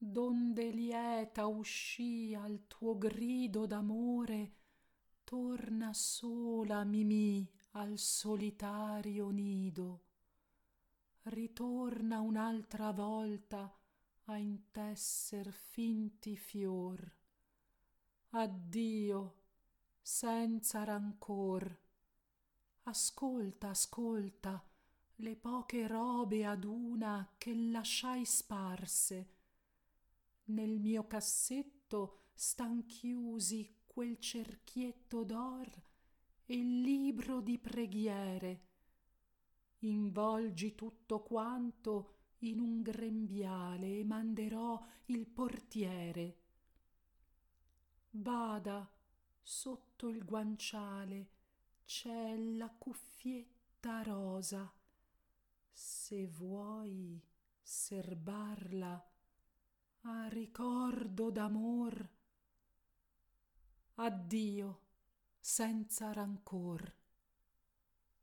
donde lieta uscì al tuo grido d'amore, torna sola, Mimì, al solitario nido. Ritorna un'altra volta a intesser finti fior. Addio, senza rancor. Ascolta, ascolta le poche robe ad una che lasciai sparse. Nel mio cassetto stan chiusi quel cerchietto d'or e il libro di preghiere. Involgi tutto quanto in un grembiale e manderò il portiere. Bada, sotto il guanciale c'è la cuffietta rosa. Se vuoi serbarla a ricordo d'amor, addio senza rancor.